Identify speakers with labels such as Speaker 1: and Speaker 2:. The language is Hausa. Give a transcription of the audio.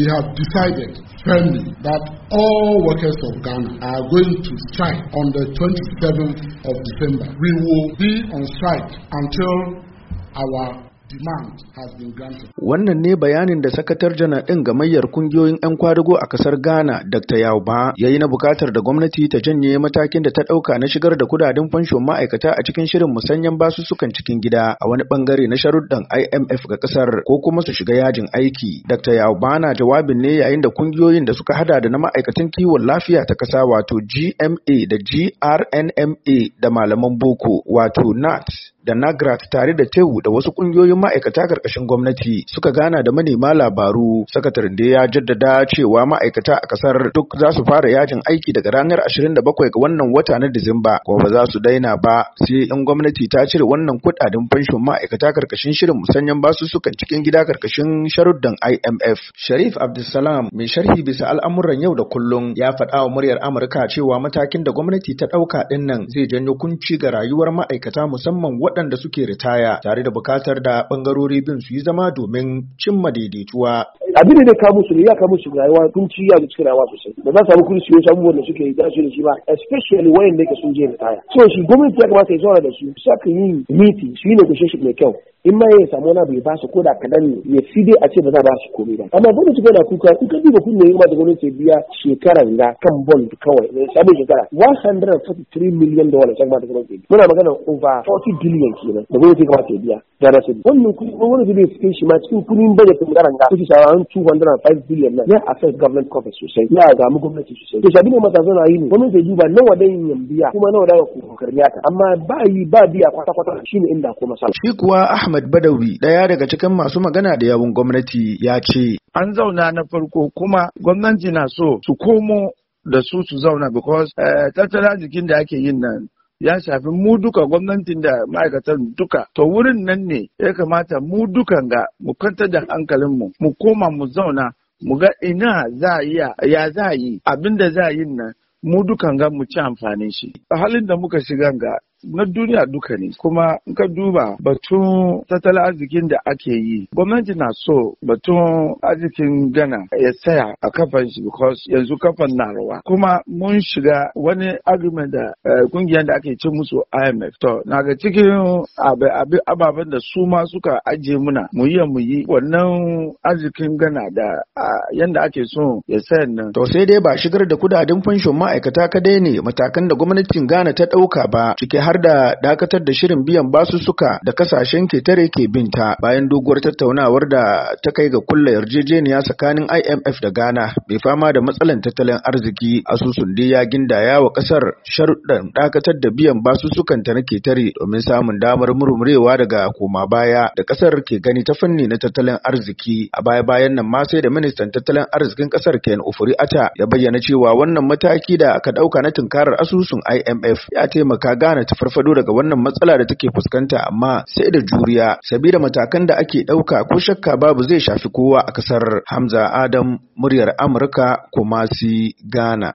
Speaker 1: we have decided firmly that all workers of Ghana are going to strike on the 27th of December. We will be on strike until our demand has been granted.
Speaker 2: Wannan ne bayanin da sakatar janar ɗin gamayyar kungiyoyin 'yan kwadago a kasar Ghana, Dr. Yauba, ya yi na bukatar da gwamnati ta janye matakin da ta ɗauka na shigar da kudaden fanshon ma'aikata a cikin shirin musanyen basussukan cikin gida a wani bangare na sharuɗan IMF ga kasar ko kuma su shiga yajin aiki. Dr. Yauba na jawabin ne yayin da kungiyoyin da suka hada da na ma'aikatan kiwon lafiya ta kasa wato GMA da GRNMA da malaman boko wato NAT da NAGRAT tare da TEU da wasu kungiyoyin ma'aikata karkashin gwamnati suka gana da manema labaru. Sakataren da ya jaddada cewa ma'aikata a kasar duk za su fara yajin aiki daga ranar 27 ga wannan wata na Disamba, kuma ba za su daina ba sai in gwamnati ta cire wannan kudaden fanshon ma'aikata karkashin shirin musanyen basussukan cikin gida karkashin sharuddan IMF. Sharif Abdulsalam, mai sharhi bisa al'amuran yau da kullum, ya faɗa wa muryar Amurka cewa matakin da gwamnati ta ɗauka ɗin nan zai janyo kunci ga rayuwar ma'aikata musamman waɗanda suke ritaya, tare da bukatar da ɓangarori bin su yi zama domin cimma daidaituwa.
Speaker 3: Abin da ka musu ne ya ka musu rayuwa kunci ya cikin rayuwa sosai. Da za su samu kuɗi su yi abubuwan da suke da su da shi ba, especially wayan da ke sun je ritaya. So shi gwamnati ya kamata ya zauna da su, saka yi miti su yi negotiation mai kyau. In ma ya samu wani abu ya ba su ko da kadan ne ya fi dai a ce ba za a ba su komai ba. Amma gwamnati na kuka in ka duba kun ne ya da gwamnati ya biya shekaran ga kan bond kawai ne sabon shekara $143 million ya kamata gwamnati. Muna magana over 40 billion kenan da gwamnati ya kamata ya biya. Da rasu wannan kuɗi gwamnati bai cikin shi ma cikin kudin budget din garan ga kuɗi sawan $205 billion nan ya affect government coffers sosai. Ya ga mu gwamnati sosai. To shabi ne matasa na yi ne gwamnati ya duba nawa dai yin biya kuma nawa da kokarniya ta amma ba biya kwata shine inda ko masala.
Speaker 2: Shi kuwa Ahmad Badawi, ɗaya daga cikin masu magana da yawun gwamnati, ya ce
Speaker 4: an zauna na farko kuma gwamnati na so su komo da su zauna because tattalin arzikin da ake yin nan ya shafi mu duka gwamnatin da ma'aikatan duka. To wurin nan ne ya kamata mu dukan ga mu kwantar da hankalinmu mu koma mu zauna mu ga ina za a yi abin da za a yi nan mu dukan ga mu ci amfanin shi. A halin da muka shiga ga na duniya duka ne, kuma in ka duba batun tattalin arzikin da ake yi gwamnati na so batun arzikin Ghana ya tsaya a kafan shi because yanzu kafan na rawa, kuma mun shiga wani agreement da kungiyar da ake ce musu IMF. To na ga cikin ababen da su ma suka ajiye muna mu yi wannan arzikin Ghana da yanda ake so ya tsaya nan.
Speaker 2: To sai dai ba shigar da kudaden fanshon ma'aikata kadai ne matakan da gwamnatin Ghana ta ɗauka ba, ciki har da dakatar da shirin biyan basussuka da kasashen ketare ke binta bayan doguwar tattaunawar da ta kai ga kulla yarjejeniya tsakanin IMF da Ghana mai fama da matsalan tattalin arziki. Asusun dai ya gindaya wa kasar sharuɗan dakatar da biyan basussukan ta na ketare domin samun damar murmurewa daga koma baya da kasar ke gani ta fanni na tattalin arziki. A baya-bayan nan ma sai da ministan tattalin arzikin kasar Ken Ofori-Atta ya bayyana cewa wannan mataki da aka ɗauka na tunkarar asusun IMF ya taimaka Ghana ta farfado daga wannan matsala da take fuskanta, amma sai da juriya sabida matakan da ake ɗauka ko shakka babu zai shafi kowa a kasar. Hamza Adam, muryar Amurka, Kumasi, Ghana.